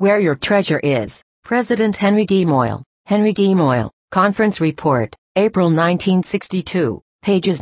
Where your treasure is. President Henry D. Moyle. Henry D. Moyle, Conference Report, April 1962, pages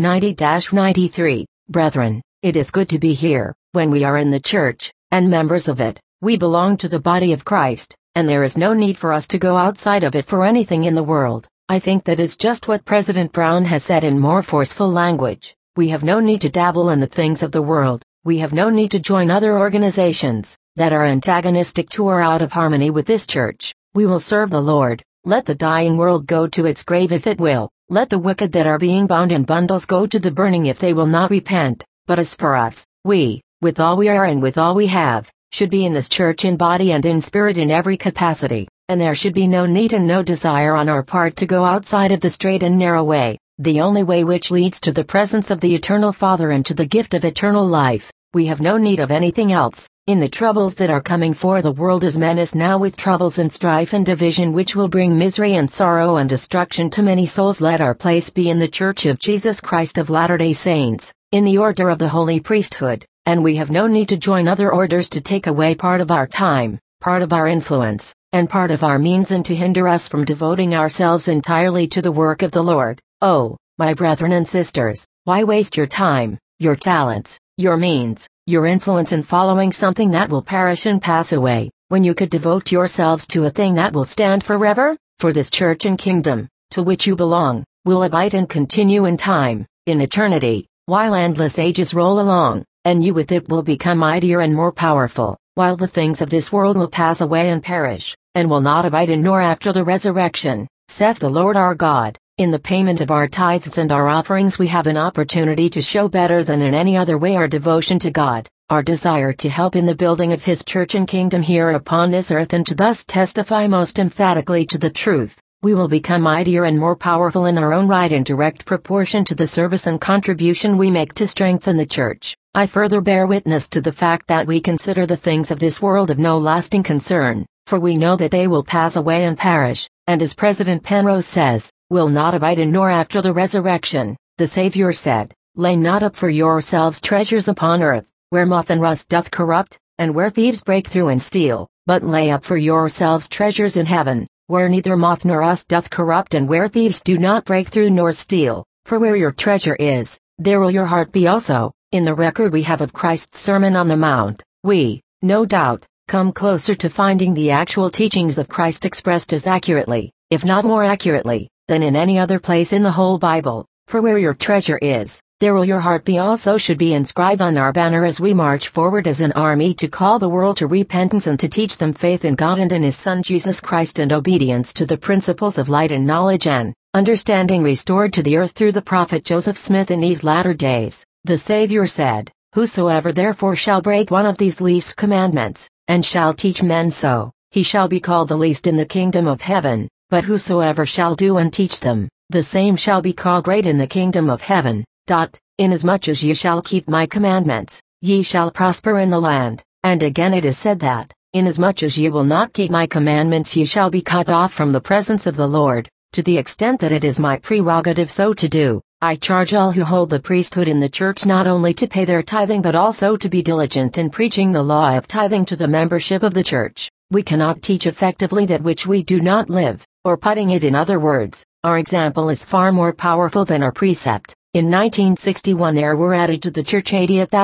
90-93. Brethren, it is good to be here, when we are in the church, and members of it. We belong to the body of Christ, and there is no need for us to go outside of it for anything in the world. I think that is just what President Brown has said in more forceful language. We have no need to dabble in the things of the world. We have no need to join other organizations that are antagonistic to or out of harmony with this church. We will serve the Lord. Let the dying world go to its grave if it will. Let the wicked that are being bound in bundles go to the burning if they will not repent. But as for us, we, with all we are and with all we have, should be in this church in body and in spirit in every capacity, and there should be no need and no desire on our part to go outside of the straight and narrow way, the only way which leads to the presence of the Eternal Father and to the gift of eternal life. We have no need of anything else. In the troubles that are coming, for the world is menaced now with troubles and strife and division which will bring misery and sorrow and destruction to many souls. Let our place be in the Church of Jesus Christ of Latter-day Saints, in the order of the holy priesthood, and we have no need to join other orders to take away part of our time, part of our influence, and part of our means, and to hinder us from devoting ourselves entirely to the work of the Lord. Oh, my brethren and sisters, why waste your time, your talents, your means, your influence in following something that will perish and pass away, when you could devote yourselves to a thing that will stand forever? For this church and kingdom, to which you belong, will abide and continue in time, in eternity, while endless ages roll along, and you with it will become mightier and more powerful, while the things of this world will pass away and perish, and will not abide in nor after the resurrection, saith the Lord our God. In the payment of our tithes and our offerings we have an opportunity to show better than in any other way our devotion to God, our desire to help in the building of His church and kingdom here upon this earth, and to thus testify most emphatically to the truth. We will become mightier and more powerful in our own right in direct proportion to the service and contribution we make to strengthen the church. I further bear witness to the fact that we consider the things of this world of no lasting concern, for we know that they will pass away and perish, and as President Penrose says, will not abide in nor after the resurrection. The Savior said, Lay not up for yourselves treasures upon earth, where moth and rust doth corrupt, and where thieves break through and steal, but lay up for yourselves treasures in heaven, where neither moth nor rust doth corrupt, and where thieves do not break through nor steal. For where your treasure is, there will your heart be also. In the record we have of Christ's Sermon on the Mount, we, no doubt, come closer to finding the actual teachings of Christ expressed as accurately, if not more accurately, than in any other place in the whole Bible. For where your treasure is, there will your heart be also should be inscribed on our banner as we march forward as an army to call the world to repentance and to teach them faith in God and in His Son Jesus Christ, and obedience to the principles of light and knowledge and understanding restored to the earth through the prophet Joseph Smith in these latter days. The Savior said, Whosoever therefore shall break one of these least commandments, and shall teach men so, he shall be called the least in the kingdom of heaven. But whosoever shall do and teach them, the same shall be called great in the kingdom of heaven. Inasmuch as ye shall keep my commandments, ye shall prosper in the land. And again it is said that, inasmuch as ye will not keep my commandments, ye shall be cut off from the presence of the Lord. To the extent that it is my prerogative so to do, I charge all who hold the priesthood in the church not only to pay their tithing but also to be diligent in preaching the law of tithing to the membership of the church. We cannot teach effectively that which we do not live. Or putting it in other words, our example is far more powerful than our precept. In 1961 there were added to the church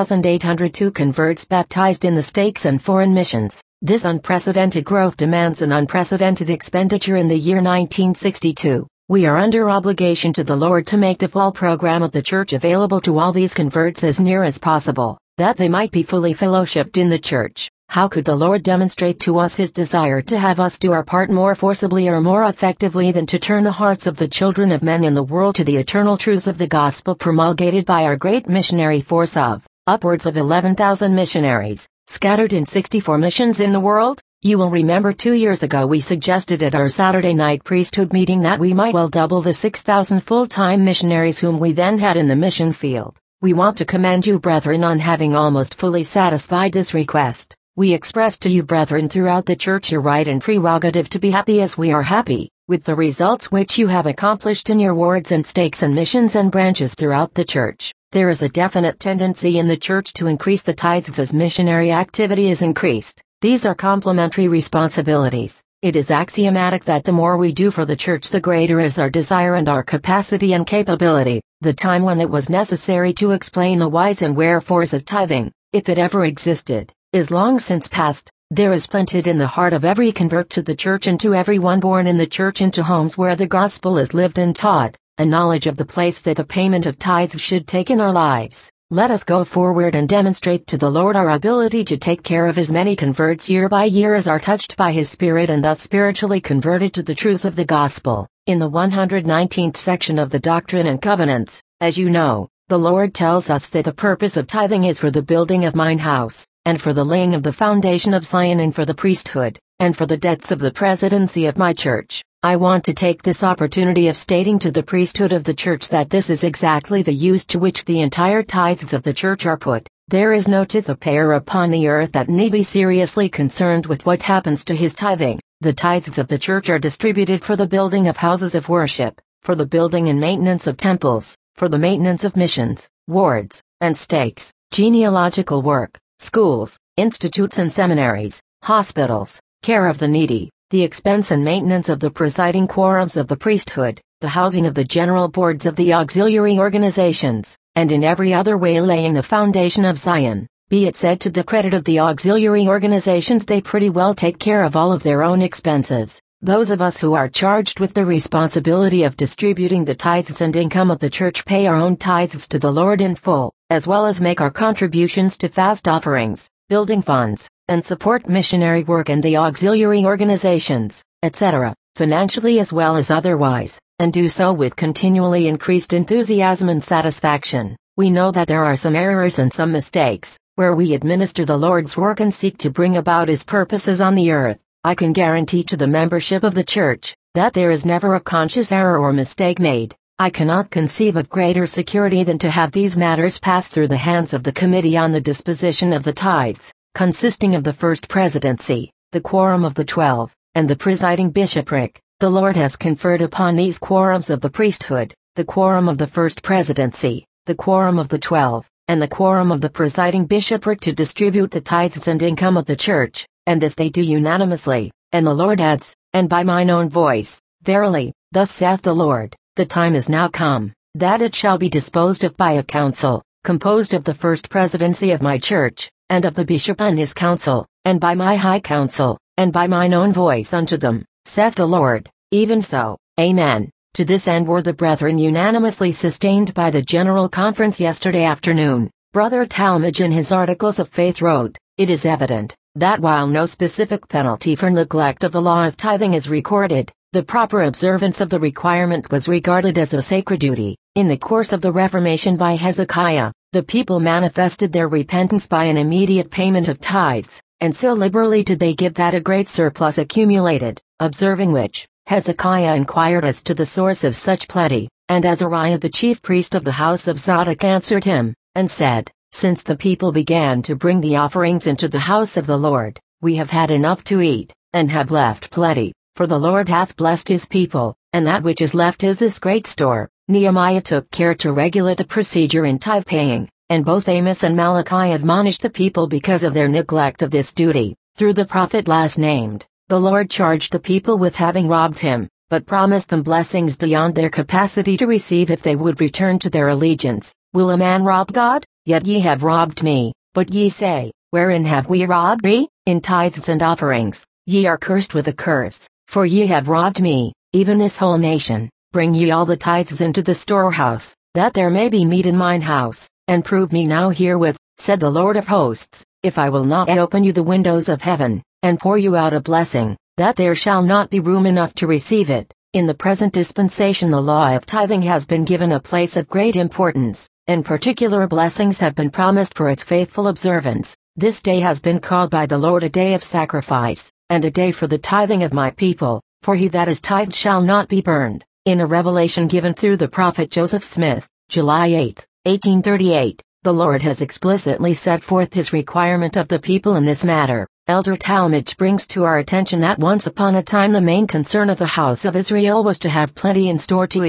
88,802 converts baptized in the stakes and foreign missions. This unprecedented growth demands an unprecedented expenditure in the year 1962. We are under obligation to the Lord to make the full program of the church available to all these converts as near as possible, that they might be fully fellowshipped in the church. How could the Lord demonstrate to us His desire to have us do our part more forcibly or more effectively than to turn the hearts of the children of men in the world to the eternal truths of the gospel promulgated by our great missionary force of upwards of 11,000 missionaries, scattered in 64 missions in the world? You will remember 2 years ago we suggested at our Saturday night priesthood meeting that we might well double the 6,000 full-time missionaries whom we then had in the mission field. We want to commend you, brethren, on having almost fully satisfied this request. We express to you, brethren, throughout the church your right and prerogative to be happy as we are happy, with the results which you have accomplished in your wards and stakes and missions and branches throughout the church. There is a definite tendency in the church to increase the tithes as missionary activity is increased. These are complementary responsibilities. It is axiomatic that the more we do for the church, the greater is our desire and our capacity and capability. The time when it was necessary to explain the whys and wherefores of tithing, if it ever existed, is long since past. There is planted in the heart of every convert to the church and to everyone born in the church into homes where the gospel is lived and taught, a knowledge of the place that the payment of tithes should take in our lives. Let us go forward and demonstrate to the Lord our ability to take care of as many converts year by year as are touched by His Spirit and thus spiritually converted to the truths of the gospel. In the 119th section of the Doctrine and Covenants, as you know, the Lord tells us that the purpose of tithing is for the building of mine house, and for the laying of the foundation of Zion, and for the priesthood, and for the debts of the presidency of my church. I want to take this opportunity of stating to the priesthood of the church that this is exactly the use to which the entire tithes of the church are put. There is no tithe-payer upon the earth that need be seriously concerned with what happens to his tithing. The tithes of the church are distributed for the building of houses of worship, for the building and maintenance of temples, for the maintenance of missions, wards, and stakes, genealogical work, schools, institutes and seminaries, hospitals, care of the needy, the expense and maintenance of the presiding quorums of the priesthood, the housing of the general boards of the auxiliary organizations, and in every other way laying the foundation of Zion. Be it said to the credit of the auxiliary organizations, they pretty well take care of all of their own expenses. Those of us who are charged with the responsibility of distributing the tithes and income of the church pay our own tithes to the Lord in full, as well as make our contributions to fast offerings, building funds, and support missionary work and the auxiliary organizations, etc., financially as well as otherwise, and do so with continually increased enthusiasm and satisfaction. We know that there are some errors and some mistakes, where we administer the Lord's work and seek to bring about His purposes on the earth. I can guarantee to the membership of the church, that there is never a conscious error or mistake made. I cannot conceive of greater security than to have these matters pass through the hands of the Committee on the Disposition of the Tithes, consisting of the First Presidency, the Quorum of the 12, and the Presiding Bishopric. The Lord has conferred upon these quorums of the priesthood, the Quorum of the First Presidency, the Quorum of the 12, and the Quorum of the Presiding Bishopric to distribute the tithes and income of the church, and this they do unanimously. And the Lord adds, and by mine own voice, verily, thus saith the Lord, the time is now come, that it shall be disposed of by a council, composed of the First Presidency of my church, and of the bishop and his council, and by my high council, and by mine own voice unto them, saith the Lord. Even so, Amen. To this end were the brethren unanimously sustained by the General Conference yesterday afternoon. Brother Talmage in his Articles of Faith wrote, it is evident, that while no specific penalty for neglect of the law of tithing is recorded, the proper observance of the requirement was regarded as a sacred duty. In the course of the Reformation by Hezekiah, the people manifested their repentance by an immediate payment of tithes, and so liberally did they give that a great surplus accumulated, observing which, Hezekiah inquired as to the source of such plenty, and Azariah the chief priest of the house of Zadok answered him, and said, since the people began to bring the offerings into the house of the Lord, we have had enough to eat, and have left plenty, for the Lord hath blessed his people, and that which is left is this great store. Nehemiah took care to regulate the procedure in tithe paying, and both Amos and Malachi admonished the people because of their neglect of this duty. Through the prophet last named, the Lord charged the people with having robbed him, but promised them blessings beyond their capacity to receive if they would return to their allegiance. Will a man rob God? Yet ye have robbed me. But ye say, wherein have we robbed thee? In tithes and offerings. Ye are cursed with a curse, for ye have robbed me, even this whole nation. Bring ye all the tithes into the storehouse, that there may be meat in mine house, and prove me now herewith, said the Lord of hosts, if I will not open you the windows of heaven, and pour you out a blessing, that there shall not be room enough to receive it. In the present dispensation the law of tithing has been given a place of great importance, and particular blessings have been promised for its faithful observance. This day has been called by the Lord a day of sacrifice, and a day for the tithing of my people, for he that is tithed shall not be burned. In a revelation given through the prophet Joseph Smith, July 8, 1838, the Lord has explicitly set forth his requirement of the people in this matter. Elder Talmage brings to our attention that once upon a time the main concern of the house of Israel was to have plenty in store to eat.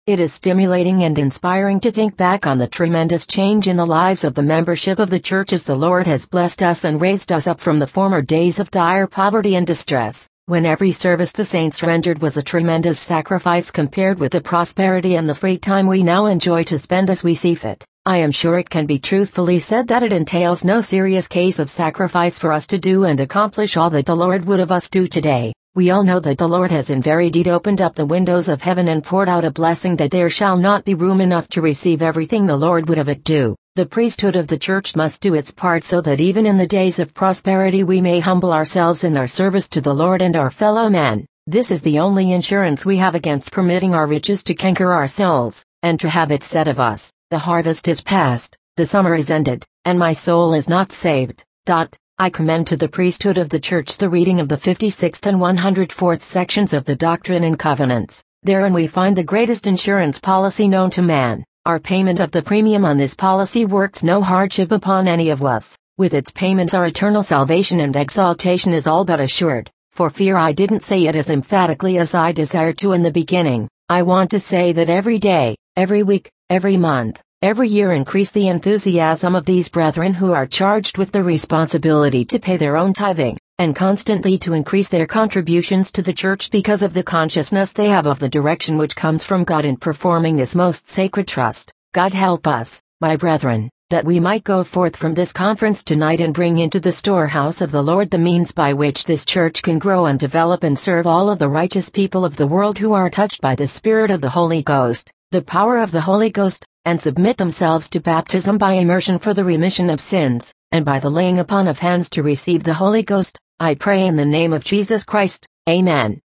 It is stimulating and inspiring to think back on the tremendous change in the lives of the membership of the church as the Lord has blessed us and raised us up from the former days of dire poverty and distress, when every service the saints rendered was a tremendous sacrifice compared with the prosperity and the free time we now enjoy to spend as we see fit. I am sure it can be truthfully said that it entails no serious case of sacrifice for us to do and accomplish all that the Lord would of us do today. We all know that the Lord has in very deed opened up the windows of heaven and poured out a blessing that there shall not be room enough to receive everything the Lord would of it do. The priesthood of the church must do its part so that even in the days of prosperity we may humble ourselves in our service to the Lord and our fellow men. This is the only insurance we have against permitting our riches to canker our souls, and to have it said of us, the harvest is past, the summer is ended, and my soul is not saved. I commend to the priesthood of the Church the reading of the 56th and 104th sections of the Doctrine and Covenants. Therein we find the greatest insurance policy known to man. Our payment of the premium on this policy works no hardship upon any of us. With its payment our eternal salvation and exaltation is all but assured. For fear I didn't say it as emphatically as I desired to in the beginning, I want to say that every day, every week, every month, every year increase the enthusiasm of these brethren who are charged with the responsibility to pay their own tithing, and constantly to increase their contributions to the church because of the consciousness they have of the direction which comes from God in performing this most sacred trust. God help us, my brethren, that we might go forth from this conference tonight and bring into the storehouse of the Lord the means by which this church can grow and develop and serve all of the righteous people of the world who are touched by the Spirit of the Holy Ghost, the power of the Holy Ghost, and submit themselves to baptism by immersion for the remission of sins, and by the laying upon of hands to receive the Holy Ghost. I pray in the name of Jesus Christ. Amen.